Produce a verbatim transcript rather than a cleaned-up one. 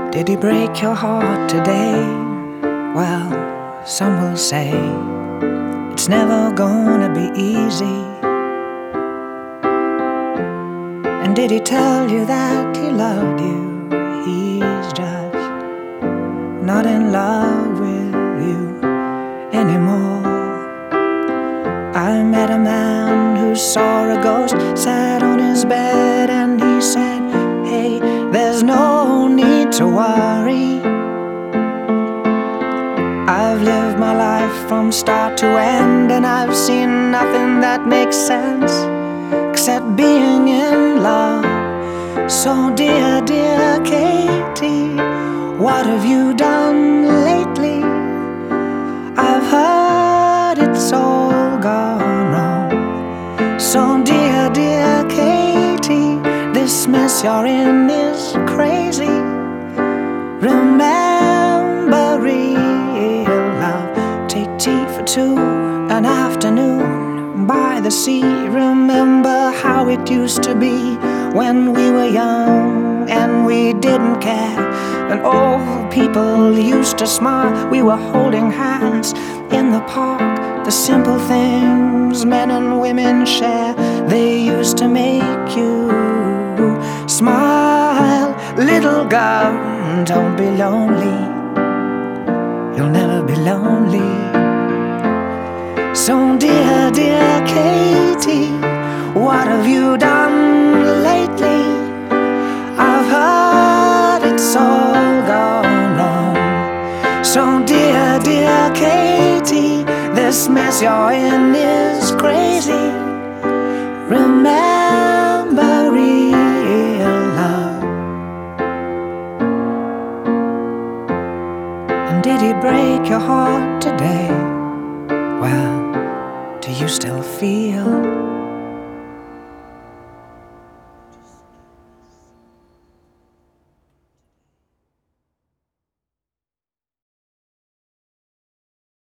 Did he break your heart today? Well, some will say it's never gonna be easy. And did he tell you that he loved you? He's just not in love with you anymore. I met a man who saw a ghost, sat on his bed, and he said, hey, there's no need to worry. I've lived my life from start to end, and I've seen nothing that makes sense except being in love. So dear, dear Katie, what have you done lately? I've heard it's all gone wrong. So dear, dear Katie, this mess you're in is crazy. Remember real love. Take tea for two, an afternoon by the sea. Remember how it used to be when we were young and we didn't care, and old people used to smile. We were holding hands in the park. The simple things men and women share, they used to make you smile. Little girl, don't be lonely. You'll never be lonely. So dear, dear Katie, what have you done lately? I've heard it's all gone wrong. So dear, dear Katie, this mess you're in is crazy. Remember real love. And did he break your heart today? Well, do you still feel